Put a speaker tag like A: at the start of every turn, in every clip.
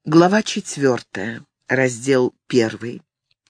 A: Глава 4. Раздел 1.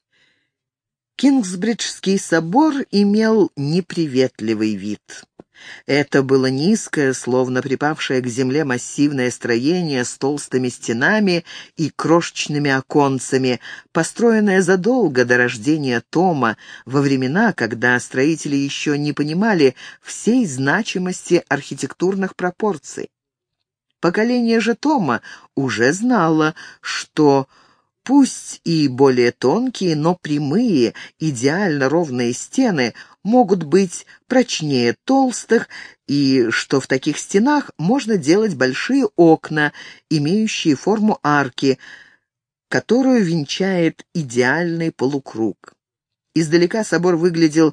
A: Кингсбриджский собор имел неприветливый вид. Это было низкое, словно припавшее к земле массивное строение с толстыми стенами и крошечными оконцами, построенное задолго до рождения Тома, во времена, когда строители еще не понимали всей значимости архитектурных пропорций. Поколение же Тома уже знало, что пусть и более тонкие, но прямые, идеально ровные стены могут быть прочнее толстых, и что в таких стенах можно делать большие окна, имеющие форму арки, которую венчает идеальный полукруг. Издалека собор выглядел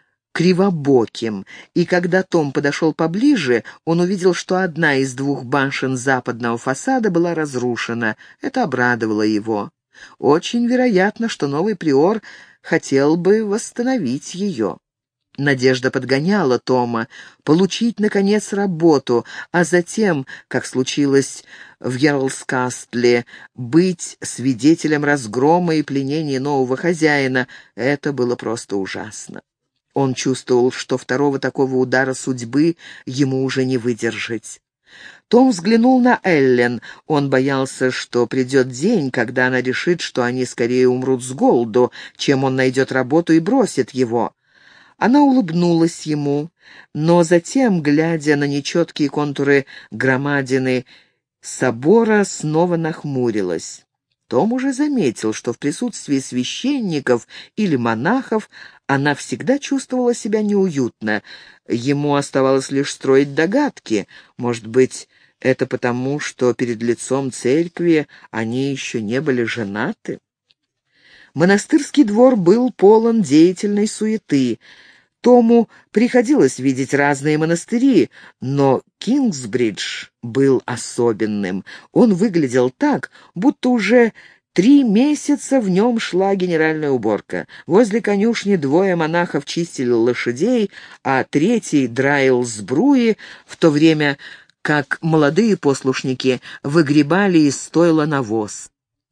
A: кривобоким, и когда Том подошел поближе, он увидел, что одна из двух башен западного фасада была разрушена. Это обрадовало его. Очень вероятно, что новый приор хотел бы восстановить ее. Надежда подгоняла Тома получить, наконец, работу, а затем, как случилось в Ярлскастле, быть свидетелем разгрома и пленения нового хозяина. Это было просто ужасно. Он чувствовал, что второго такого удара судьбы ему уже не выдержать. Том взглянул на Эллен. Он боялся, что придет день, когда она решит, что они скорее умрут с голоду, чем он найдет работу и бросит его. Она улыбнулась ему, но затем, глядя на нечеткие контуры громадины собора, снова нахмурилась. Том уже заметил, что в присутствии священников или монахов она всегда чувствовала себя неуютно. Ему оставалось лишь строить догадки. Может быть, это потому, что перед лицом церкви они еще не были женаты? Монастырский двор был полон деятельной суеты. Тому приходилось видеть разные монастыри, но Кингсбридж был особенным. Он выглядел так, будто уже 3 месяца в нем шла генеральная уборка. Возле конюшни 2 монахов чистили лошадей, а 3 драил сбруи, в то время как молодые послушники выгребали из стойла навоз.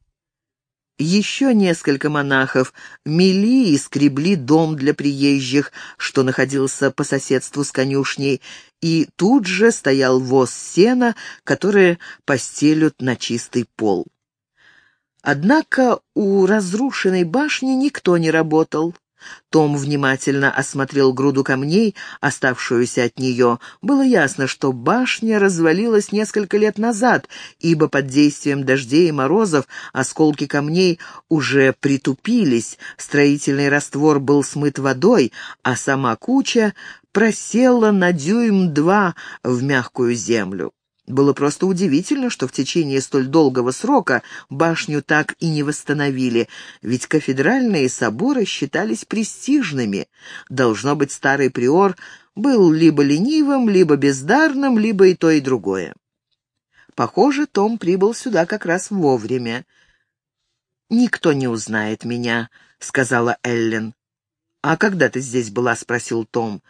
A: Еще несколько монахов мели и скребли дом для приезжих, что находился по соседству с конюшней, и тут же стоял воз сена, которое постелют на чистый пол. Однако у разрушенной башни никто не работал. Том внимательно осмотрел груду камней, оставшуюся от нее. Было ясно, что башня развалилась несколько лет назад, ибо под действием дождей и морозов осколки камней уже притупились, строительный раствор был смыт водой, а сама куча просела на 1-2 дюйма в мягкую землю. Было просто удивительно, что в течение столь долгого срока башню так и не восстановили, ведь кафедральные соборы считались престижными. Должно быть, старый приор был либо ленивым, либо бездарным, либо и то, и другое. Похоже, Том прибыл сюда как раз вовремя. «Никто не узнает меня», — сказала Эллен. «А когда ты здесь была?» — спросил Том.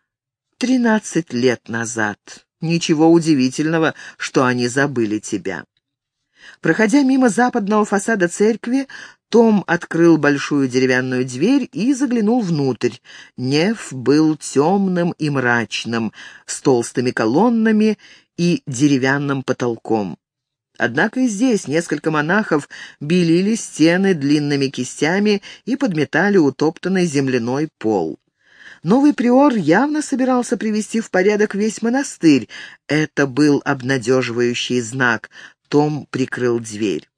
A: 13 лет назад. Ничего удивительного, что они забыли тебя». Проходя мимо западного фасада церкви, Том открыл большую деревянную дверь и заглянул внутрь. Неф был темным и мрачным, с толстыми колоннами и деревянным потолком. Однако и здесь несколько монахов белили стены длинными кистями и подметали утоптанный земляной пол. Новый приор явно собирался привести в порядок весь монастырь. Это был обнадеживающий знак. Том прикрыл дверь.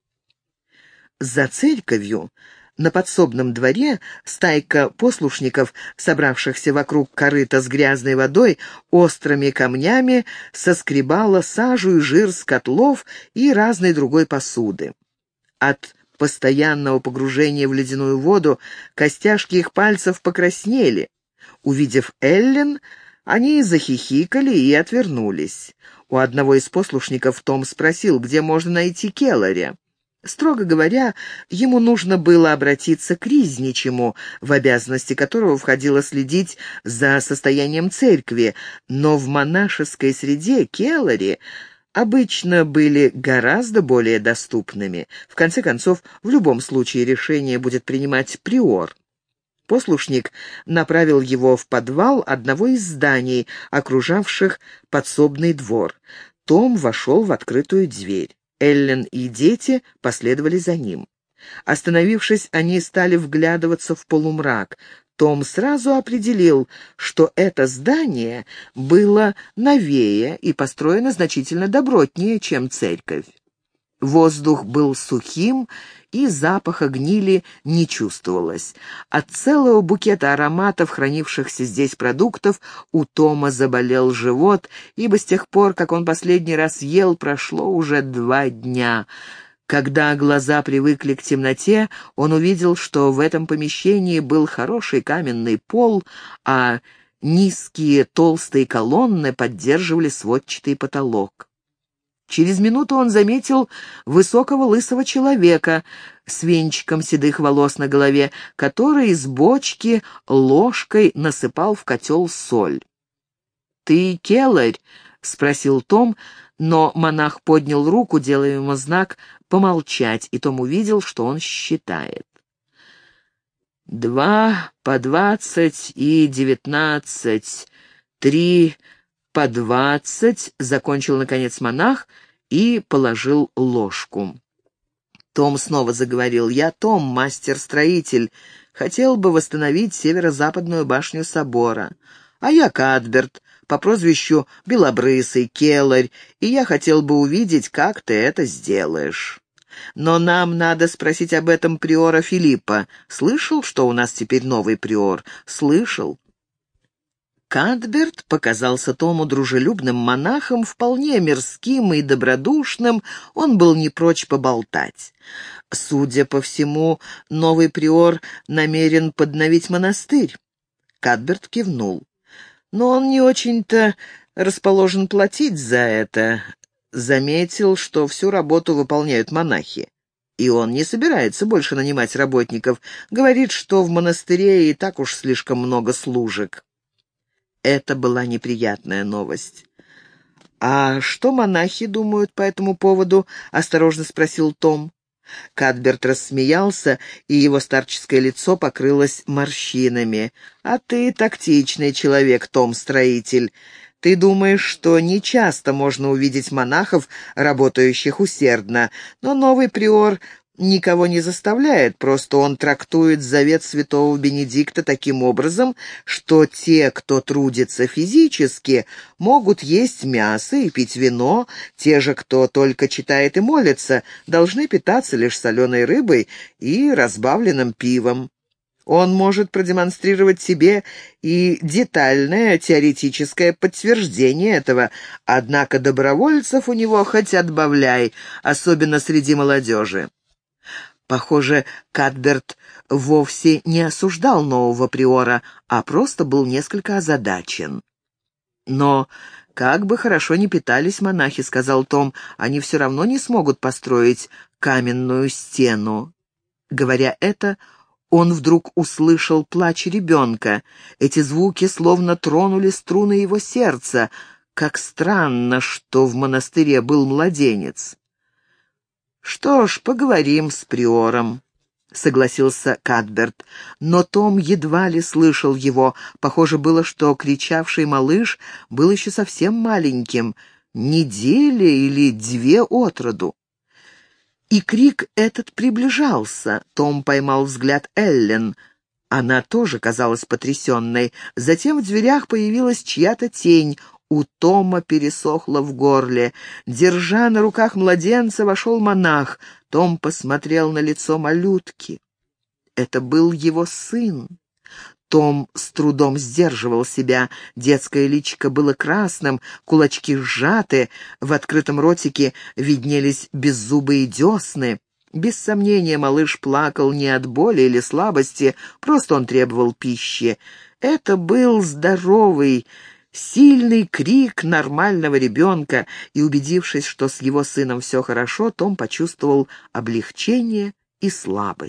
A: За церковью, на подсобном дворе, стайка послушников, собравшихся вокруг корыта с грязной водой, острыми камнями соскребала сажу и жир с котлов и разной другой посуды. От постоянного погружения в ледяную воду костяшки их пальцев покраснели. Увидев Эллен, они захихикали и отвернулись. У одного из послушников Том спросил, где можно найти Келлари. Строго говоря, ему нужно было обратиться к Ризничему, в обязанности которого входило следить за состоянием церкви, но в монашеской среде Келлари обычно были гораздо более доступными. В конце концов, в любом случае решение будет принимать приор. Послушник направил его в подвал одного из зданий, окружавших подсобный двор. Том вошел в открытую дверь. Эллен и дети последовали за ним. Остановившись, они стали вглядываться в полумрак. Том сразу определил, что это здание было новее и построено значительно добротнее, чем церковь. Воздух был сухим, и запаха гнили не чувствовалось. От целого букета ароматов, хранившихся здесь продуктов, у Тома заболел живот, ибо с тех пор, как он последний раз ел, прошло уже 2 дня. Когда глаза привыкли к темноте, он увидел, что в этом помещении был хороший каменный пол, а низкие толстые колонны поддерживали сводчатый потолок. Через минуту он заметил высокого лысого человека с венчиком седых волос на голове, который из бочки ложкой насыпал в котел соль. «Ты келарь?» — спросил Том, но монах поднял руку, делая ему знак помолчать, и Том увидел, что он считает. 2 по 20 и 19, 3 по 20, закончил, наконец, монах и положил ложку. Том снова заговорил. «Я Том, мастер-строитель. Хотел бы восстановить северо-западную башню собора. А я Кадберт, по прозвищу Белобрысый, келарь, и я хотел бы увидеть, как ты это сделаешь. Но нам надо спросить об этом приора Филиппа. Слышал, что у нас теперь новый приор? Слышал?» Кадберт показался Тому дружелюбным монахом, вполне мирским и добродушным, он был не прочь поболтать. Судя по всему, новый приор намерен подновить монастырь. Кадберт кивнул. Но он не очень-то расположен платить за это. Заметил, что всю работу выполняют монахи. И он не собирается больше нанимать работников. Говорит, что в монастыре и так уж слишком много служек. Это была неприятная новость. «А что монахи думают по этому поводу?» — осторожно спросил Том. Кадберт рассмеялся, и его старческое лицо покрылось морщинами. «А ты тактичный человек, Том-строитель. Ты думаешь, что нечасто можно увидеть монахов, работающих усердно, но новый приор никого не заставляет, просто он трактует завет святого Бенедикта таким образом, что те, кто трудится физически, могут есть мясо и пить вино, те же, кто только читает и молится, должны питаться лишь соленой рыбой и разбавленным пивом. Он может продемонстрировать себе и детальное теоретическое подтверждение этого, однако добровольцев у него хоть отбавляй, особенно среди молодежи. Похоже, Кадберт вовсе не осуждал нового приора, а просто был несколько озадачен. «Но как бы хорошо ни питались монахи, — сказал Том, — они все равно не смогут построить каменную стену». Говоря это, он вдруг услышал плач ребенка. Эти звуки словно тронули струны его сердца. Как странно, что в монастыре был младенец. «Что ж, поговорим с приором», — согласился Кадберт. Но Том едва ли слышал его. Похоже было, что кричавший малыш был еще совсем маленьким, недели или 2 от роду. И крик этот приближался. Том поймал взгляд Эллен. Она тоже казалась потрясенной. Затем в дверях появилась чья-то тень. У Тома пересохло в горле. Держа на руках младенца, вошел монах. Том посмотрел на лицо малютки. Это был его сын. Том с трудом сдерживал себя. Детское личико было красным, кулачки сжаты, в открытом ротике виднелись беззубые десны. Без сомнения, малыш плакал не от боли или слабости, просто он требовал пищи. Это был здоровый, сильный крик нормального ребенка, и, убедившись, что с его сыном все хорошо, Том почувствовал облегчение и слабость.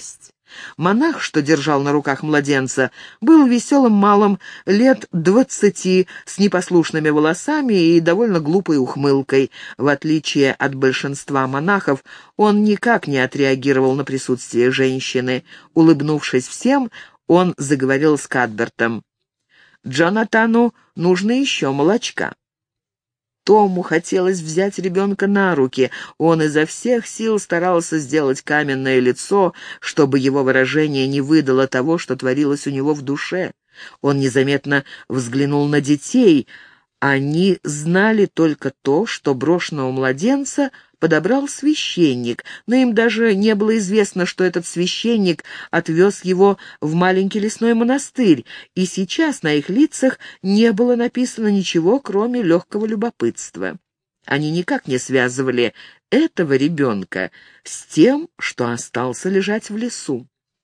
A: Монах, что держал на руках младенца, был веселым малым лет 20 с непослушными волосами и довольно глупой ухмылкой. В отличие от большинства монахов, он никак не отреагировал на присутствие женщины. Улыбнувшись всем, он заговорил с Кадбертом. «Джонатану нужно еще молочка». Тому хотелось взять ребенка на руки. Он изо всех сил старался сделать каменное лицо, чтобы его выражение не выдало того, что творилось у него в душе. Он незаметно взглянул на детей. Они знали только то, что брошенного младенца подобрал священник, но им даже не было известно, что этот священник отвез его в маленький лесной монастырь, и сейчас на их лицах не было написано ничего, кроме легкого любопытства. Они никак не связывали этого ребенка с тем, что остался лежать в лесу.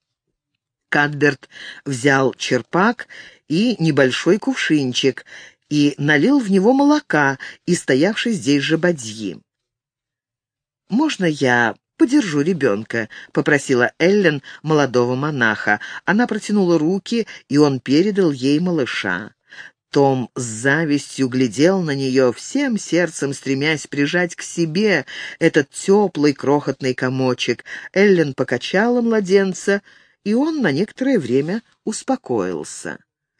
A: Кадберт взял черпак и небольшой кувшинчик и налил в него молока из стоявшей здесь же бадьи. «Можно я подержу ребенка?» — попросила Эллен молодого монаха. Она протянула руки, и он передал ей малыша. Том с завистью глядел на нее, всем сердцем стремясь прижать к себе этот теплый крохотный комочек. Эллен покачала младенца, и он на некоторое время успокоился.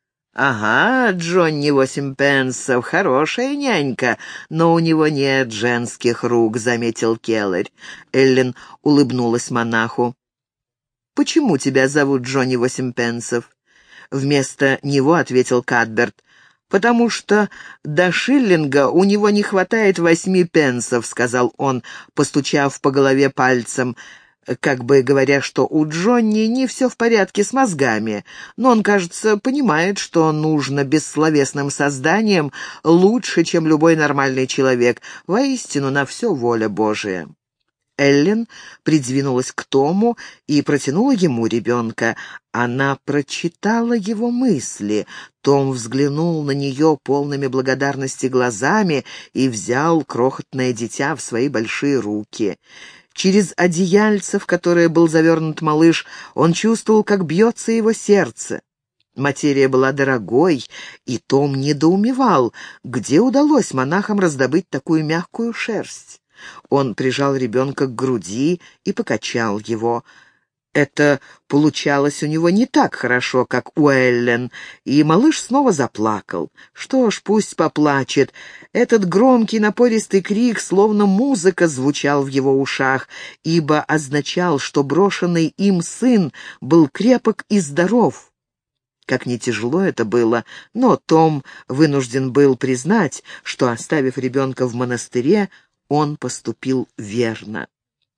A: «Ага, Джонни 8 пенсов, хорошая нянька, но у него нет женских рук», — заметил Келлер. Эллен улыбнулась монаху. «Почему тебя зовут Джонни 8 пенсов?» Вместо него ответил Кадберт. «Потому что до шиллинга у него не хватает 8 пенсов», — сказал он, постучав по голове пальцем, как бы говоря, что у Джонни не все в порядке с мозгами, но он, кажется, понимает, что нужно бессловесным созданием лучше, чем любой нормальный человек. Воистину, на все воля Божия. Эллен придвинулась к Тому и протянула ему ребенка. Она прочитала его мысли. Том взглянул на нее полными благодарности глазами и взял крохотное дитя в свои большие руки. Через одеяльце, в которое был завернут малыш, он чувствовал, как бьется его сердце. Материя была дорогой, и Том недоумевал, где удалось монахам раздобыть такую мягкую шерсть. Он прижал ребенка к груди и покачал его. Это получалось у него не так хорошо, как у Эллен, и малыш снова заплакал. Что ж, пусть поплачет. Этот громкий напористый крик, словно музыка, звучал в его ушах, ибо означал, что брошенный им сын был крепок и здоров. Как ни тяжело это было, но Том вынужден был признать, что, оставив ребенка в монастыре, он поступил верно.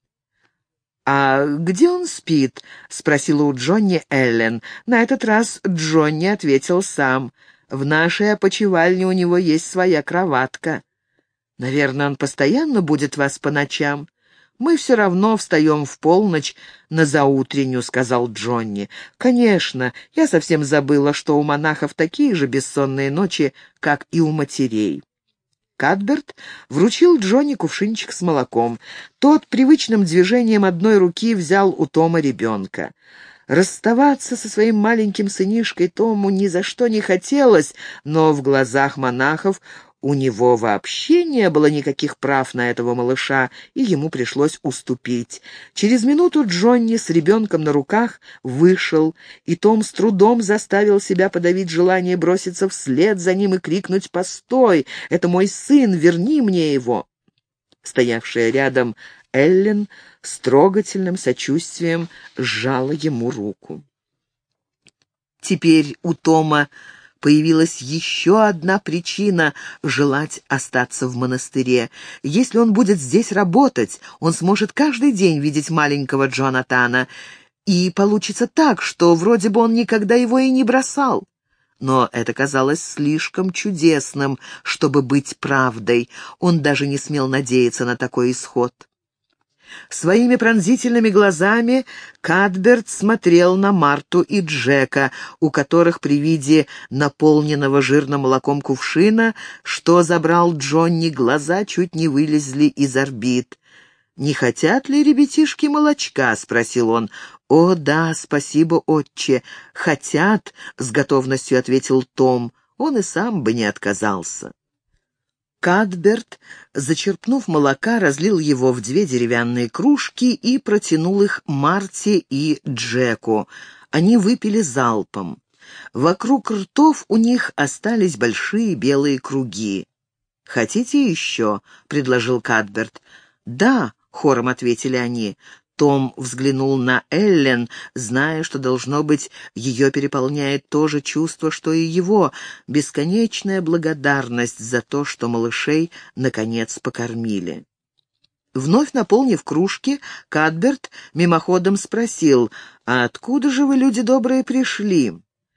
A: «А где он спит?» — спросила у Джонни Эллен. На этот раз Джонни ответил сам. «В нашей опочивальне у него есть своя кроватка». «Наверное, он постоянно будет вас по ночам?» «Мы все равно встаем в полночь на заутренню», — сказал Джонни. «Конечно, я совсем забыла, что у монахов такие же бессонные ночи, как и у матерей». Кадберт вручил Джонни кувшинчик с молоком. Тот привычным движением одной руки взял у Тома ребенка. Расставаться со своим маленьким сынишкой Тому ни за что не хотелось, но в глазах монахов у него вообще не было никаких прав на этого малыша, и ему пришлось уступить. Через минуту Джонни с ребенком на руках вышел, и Том с трудом заставил себя подавить желание броситься вслед за ним и крикнуть «Постой! Это мой сын! Верни мне его!» Стоявшая рядом Эллен с трогательным сочувствием сжала ему руку. Теперь у Тома появилась еще одна причина желать остаться в монастыре. Если он будет здесь работать, он сможет каждый день видеть маленького Джонатана, и получится так, что вроде бы он никогда его и не бросал. Но это казалось слишком чудесным, чтобы быть правдой. Он даже не смел надеяться на такой исход. Своими пронзительными глазами Кадберт смотрел на Марту и Джека, у которых при виде наполненного жирным молоком кувшина, что забрал Джонни, глаза чуть не вылезли из орбит. «Не хотят ли ребятишки молочка?» — спросил он. «О, да, спасибо, отче. Хотят», — с готовностью ответил Том. Он и сам бы не отказался. Кадберт, зачерпнув молока, разлил его в 2 деревянные кружки и протянул их Марте и Джеку. Они выпили залпом. Вокруг ртов у них остались большие белые круги. «Хотите еще?» — предложил Кадберт. «Да», — хором ответили они. Том взглянул на Эллен, зная, что, должно быть, ее переполняет то же чувство, что и его, бесконечная благодарность за то, что малышей, наконец, покормили. Вновь наполнив кружки, Кадберт мимоходом спросил: «А откуда же вы, люди добрые, пришли?»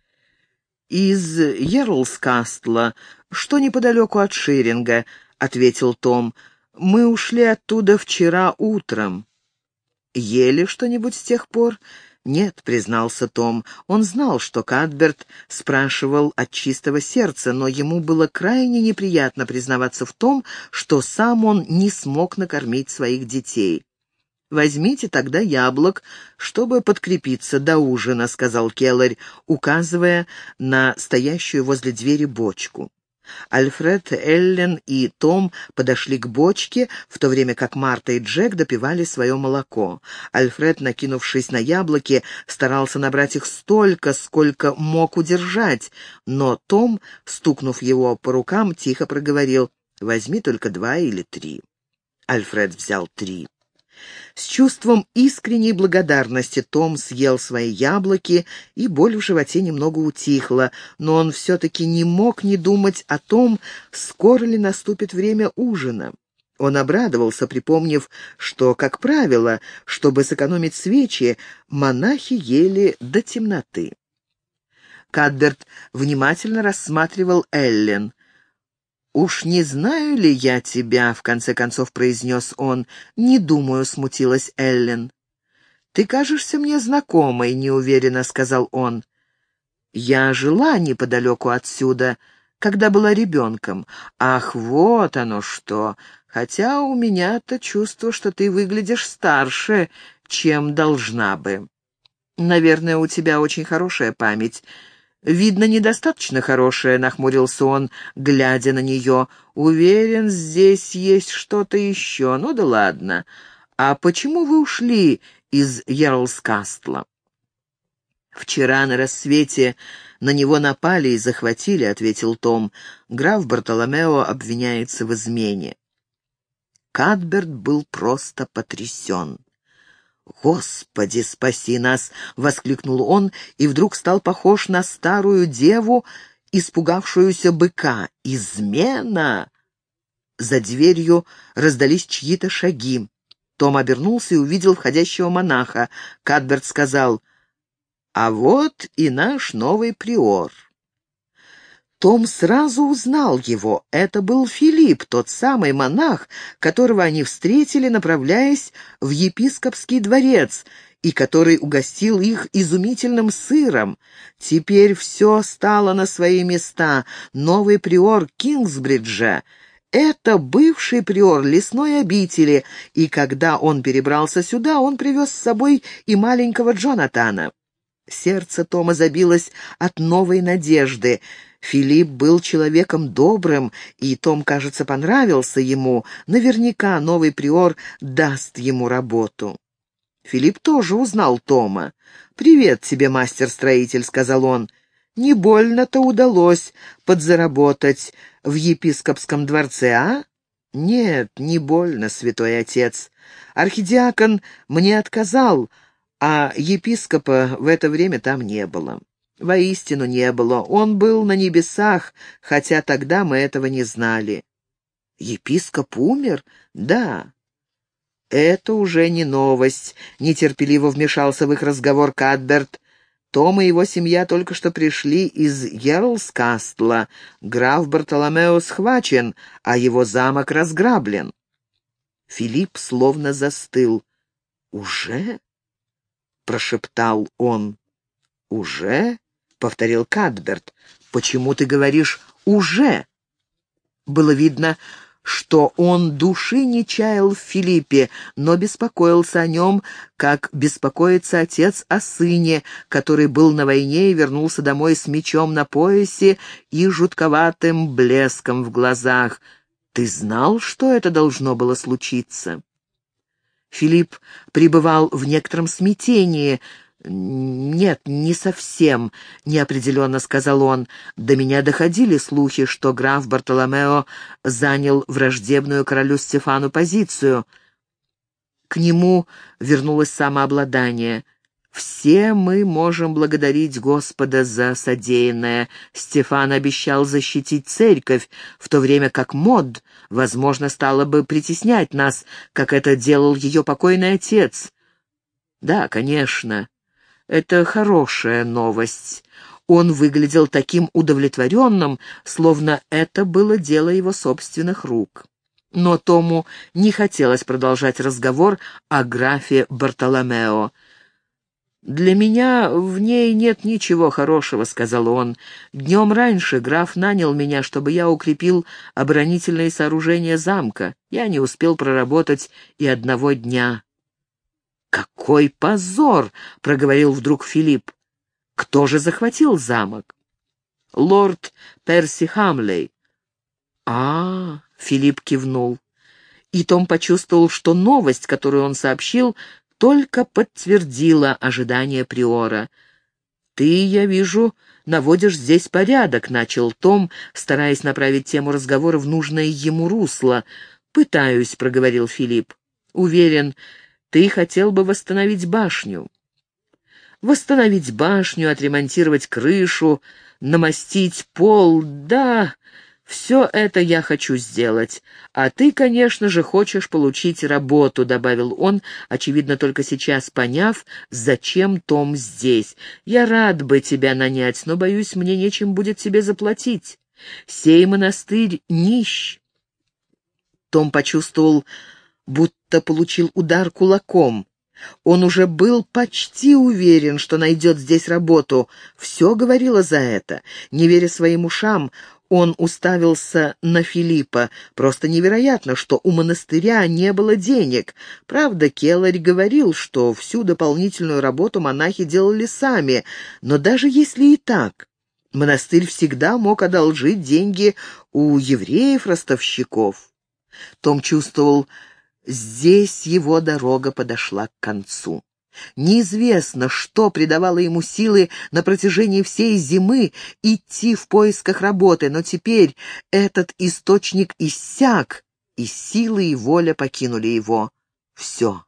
A: «Из Ерлскастла, что неподалеку от Ширинга», — ответил Том. «Мы ушли оттуда вчера утром». «Ели что-нибудь с тех пор?» «Нет», — признался Том. Он знал, что Кадберт спрашивал от чистого сердца, но ему было крайне неприятно признаваться в том, что сам он не смог накормить своих детей. «Возьмите тогда яблок, чтобы подкрепиться до ужина», — сказал Келлер, указывая на стоящую возле двери бочку. Альфред, Эллен и Том подошли к бочке, в то время как Марта и Джек допивали свое молоко. Альфред, накинувшись на яблоки, старался набрать их столько, сколько мог удержать, но Том, стукнув его по рукам, тихо проговорил: «Возьми только 2 или 3». Альфред взял 3. С чувством искренней благодарности Том съел свои яблоки, и боль в животе немного утихла, но он все-таки не мог не думать о том, скоро ли наступит время ужина. Он обрадовался, припомнив, что, как правило, чтобы сэкономить свечи, монахи ели до темноты. Кадберт внимательно рассматривал Эллен. «Уж не знаю ли я тебя?» — в конце концов произнес он. «Не думаю», — смутилась Эллен. «Ты кажешься мне знакомой», — неуверенно сказал он. «Я жила неподалеку отсюда, когда была ребенком. Ах, вот оно что! Хотя у меня-то чувство, что ты выглядишь старше, чем должна бы. Наверное, у тебя очень хорошая память». «Видно, недостаточно хорошая», — нахмурился он, глядя на нее. «Уверен, здесь есть что-то еще. Ну да ладно. А почему вы ушли из Ерлскастла?» «Вчера на рассвете на него напали и захватили», — ответил Том. «Граф Бартоломео обвиняется в измене». Кадберт был просто потрясен. «Господи, спаси нас!» — воскликнул он и вдруг стал похож на старую деву, испугавшуюся быка. «Измена!» За дверью раздались чьи-то шаги. Том обернулся и увидел входящего монаха. Кадберт сказал: «А вот и наш новый приор». Том сразу узнал его. Это был Филипп, тот самый монах, которого они встретили, направляясь в епископский дворец, и который угостил их изумительным сыром. Теперь все стало на свои места. Новый приор Кингсбриджа — это бывший приор лесной обители, и когда он перебрался сюда, он привез с собой и маленького Джонатана. Сердце Тома забилось от новой надежды. Филипп был человеком добрым, и Том, кажется, понравился ему. Наверняка новый приор даст ему работу. Филипп тоже узнал Тома. «Привет тебе, мастер-строитель», — сказал он. «Не больно-то удалось подзаработать в епископском дворце, а?» «Нет, не больно, святой отец. Архидиакон мне отказал, а епископа в это время там не было». «Воистину не было. Он был на небесах, хотя тогда мы этого не знали». «Епископ умер?» «Да». «Это уже не новость», — нетерпеливо вмешался в их разговор Кадберт. «Том и его семья только что пришли из Ерлскастла. Граф Бартоломео схвачен, а его замок разграблен». Филипп словно застыл. «Уже?» — прошептал он. «Уже?» — повторил Кадберт. «Почему ты говоришь «уже»?» Было видно, что он души не чаял в Филиппе, но беспокоился о нем, как беспокоится отец о сыне, который был на войне и вернулся домой с мечом на поясе и жутковатым блеском в глазах. «Ты знал, что это должно было случиться?» Филипп пребывал в некотором смятении. «Нет, не совсем», — неопределенно сказал он. «До меня доходили слухи, что граф Бартоломео занял враждебную королю Стефану позицию». К нему вернулось самообладание. «Все мы можем благодарить Господа за содеянное. Стефан обещал защитить церковь, в то время как Мод, возможно, стала бы притеснять нас, как это делал ее покойный отец». «Да, конечно. Это хорошая новость». Он выглядел таким удовлетворенным, словно это было дело его собственных рук. Но Тому не хотелось продолжать разговор о графе Бартоломео. «Для меня в ней нет ничего хорошего», — сказал он. «Днем раньше граф нанял меня, чтобы я укрепил оборонительные сооружения замка. Я не успел проработать и одного дня». «Какой позор!» — проговорил вдруг Филипп. «Кто же захватил замок?» «Лорд Перси Хамлей». Филипп кивнул. И Том почувствовал, что новость, которую он сообщил, только подтвердила ожидания приора. «Ты, я вижу, наводишь здесь порядок», — начал Том, стараясь направить тему разговора в нужное ему русло. «Пытаюсь», — проговорил Филипп. «Уверен, ты хотел бы восстановить башню». «Восстановить башню, отремонтировать крышу, намостить пол, да, все это я хочу сделать. А ты, конечно же, хочешь получить работу», — добавил он, очевидно, только сейчас поняв, зачем Том здесь. «Я рад бы тебя нанять, но, боюсь, мне нечем будет тебе заплатить. Сей монастырь нищ». Том почувствовал, будто получил удар кулаком. Он уже был почти уверен, что найдет здесь работу. Все говорило за это. Не веря своим ушам, он уставился на Филиппа. Просто невероятно, что у монастыря не было денег. Правда, Келарь говорил, что всю дополнительную работу монахи делали сами. Но даже если и так, монастырь всегда мог одолжить деньги у евреев-ростовщиков. Том чувствовал, здесь его дорога подошла к концу. Неизвестно, что придавало ему силы на протяжении всей зимы идти в поисках работы, но теперь этот источник иссяк, и силы и воля покинули его. Все.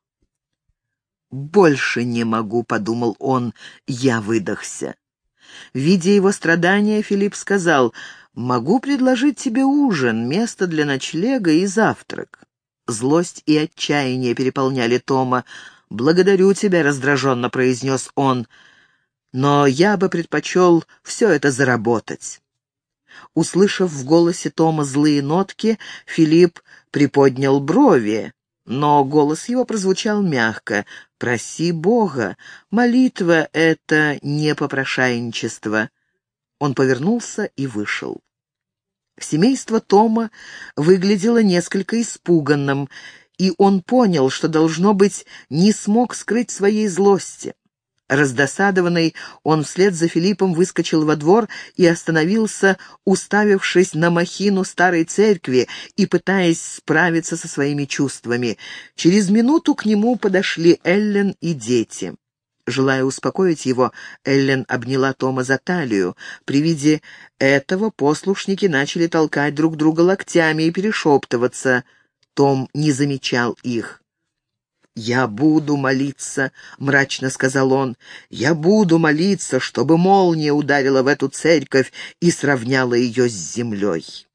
A: «Больше не могу», — подумал он, — «я выдохся». Видя его страдания, Филипп сказал: «Могу предложить тебе ужин, место для ночлега и завтрак». Злость и отчаяние переполняли Тома. «Благодарю тебя», — раздраженно произнес он, — «но я бы предпочел все это заработать». Услышав в голосе Тома злые нотки, Филипп приподнял брови, но голос его прозвучал мягко. «Проси Бога, молитва — это не попрошайничество». Он повернулся и вышел. Семейство Тома выглядело несколько испуганным, и он понял, что, должно быть, не смог скрыть своей злости. Раздосадованный, он вслед за Филиппом выскочил во двор и остановился, уставившись на махину старой церкви и пытаясь справиться со своими чувствами. Через минуту к нему подошли Эллен и дети. Желая успокоить его, Эллен обняла Тома за талию. При виде этого послушники начали толкать друг друга локтями и перешептываться. Том не замечал их. «Я буду молиться», — мрачно сказал он. «Я буду молиться, чтобы молния ударила в эту церковь и сравняла ее с землей».